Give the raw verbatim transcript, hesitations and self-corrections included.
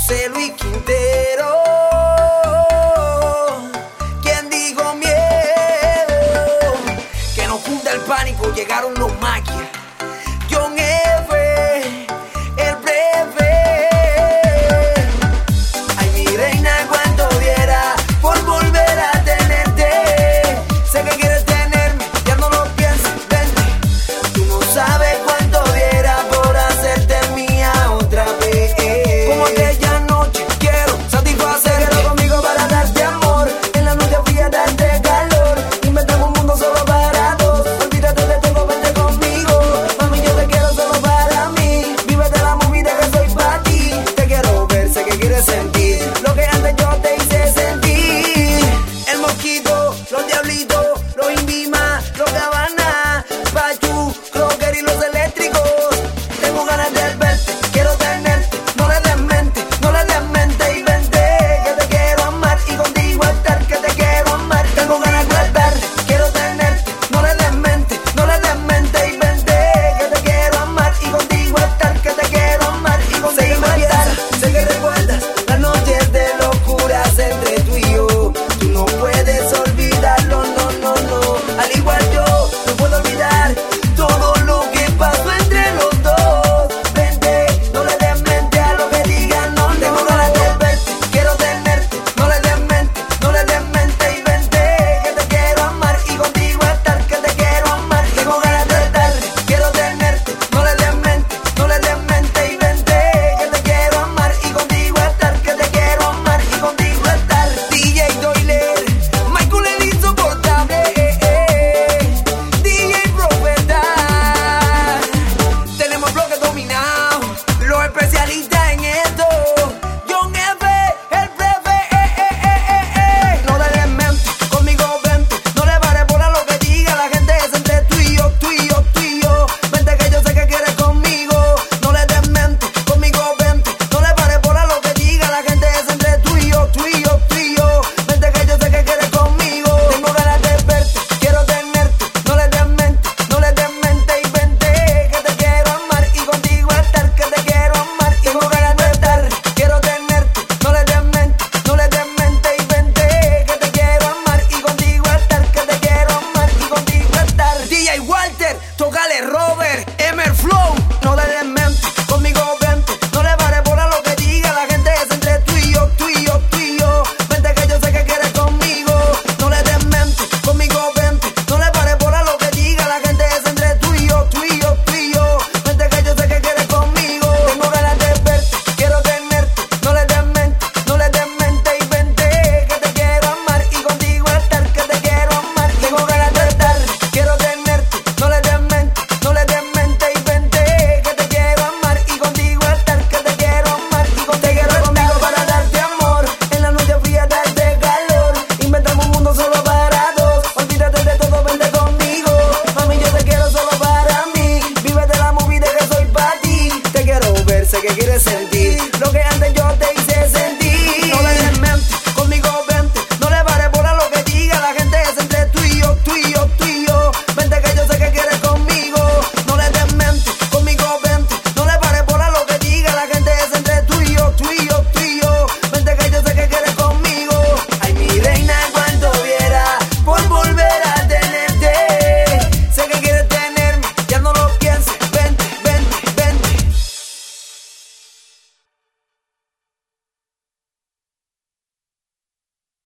José Luis Quintero. ¿Quién dijo miedo? Que nos funda el pánico, llegaron los maquias. John F, el prefe. Ay, mi reina, cuánto diera por volver a tenerte. Sé que quieres tenerme, ya no lo pienses, vente. Tú no sabes cuánto diera por hacerte mía otra vez. Como aquella noche quiero satisfacer. Quiero conmigo para darte amor. En la noche fría darte calor. Inventamos un mundo solo para dos. Olvídate de todo, vente conmigo. Mami, yo te quiero solo para mí. Vive de la movida que soy para ti. Te quiero ver, sé que quieres sentir lo que antes yo te hice sentir. El mosquito, los diablitos, los Invima, los Gabbana, Pachu, Crocker y los eléctricos. Tengo ganas de verte, quiero tenerte. No le des mente, no le des mente y vente. Que te quiero amar y contigo estar. Que te quiero amar, tengo ganas de verte. Quiero tenerte, no le des mente, no le des mente y vente. Que te quiero amar y contigo estar. Que te quiero amar y contigo estar. Sé que recuerdas las noches de locuras entre tú y yo. Tú no puedes olvidarlo, no, no, no. Al igual yo, no puedo olvidar todo lo que pasó entre los dos. Vente, no le des mente a lo que digan, no. Tengo ganas de verte, quiero tenerte. No le des mente, no le des mente y vente. Que te quiero amar y contigo estar. Que te quiero amar, tengo ganas de estar. Quiero tenerte, no le des mente, no le des mente y vente. Que te quiero amar y contigo estar. Que te quiero amar y contigo estar. D J Doiler, Michael el insoportable, eh, eh. D J Profeta. Tenemos bloques dominados, los especialistas en esto. John F, el prefe, eh, eh, eh, eh, eh. No le des mente, conmigo vente. No le pares por a lo que diga la gente. Es entre tú y yo, tú y yo, tú y yo. Vente que yo sé que quieres conmigo. No le des mente, conmigo vente. No le pares por a lo que diga la gente. Es entre tú y yo, tú y yo, tú y yo. Vente que yo sé que quieres conmigo. Tengo ganas de verte, quiero tenerte. No le des mente, no le des mente y vente. Que te quiero amar y contigo estar. Que te quiero amar y tengo ganas de estar. Quiero tenerte, no le des mente, no le des mente y vente. Que te quiero amar y contigo estar. Que te quiero amar y contigo estar. D J Walter, tócale Robert, Emer Flow. No le des mente, conmigo vente. No le pares por a lo que diga la gente. Es entre tú y yo, tú y yo, tú y yo. Vente que yo sé que quieres conmigo. No le des mente, conmigo vente. No le pares por a lo que diga la gente. Es entre tú y yo, tú y yo, tú y yo. Vente que yo sé que quieres conmigo. Tengo ganas de verte, quiero tenerte. No le des mente, no le des mente y vente. Que te quiero amar y contigo estar. Que te quiero amar, tengo ganas de estar. Quiero tenerte, no le des mente, no le des mente y vente. Que te quiero amar y contigo estar. Que te quiero amar y contigo te quiero conmigo para darte amor. En la noche fría darte calor. Inventamos un mundo solo para dos. Olvídate de todo, vente conmigo. Mami, yo te quiero solo para mí. Vive de la movida que soy para ti. Te quiero ver, sé que quieres sentir lo que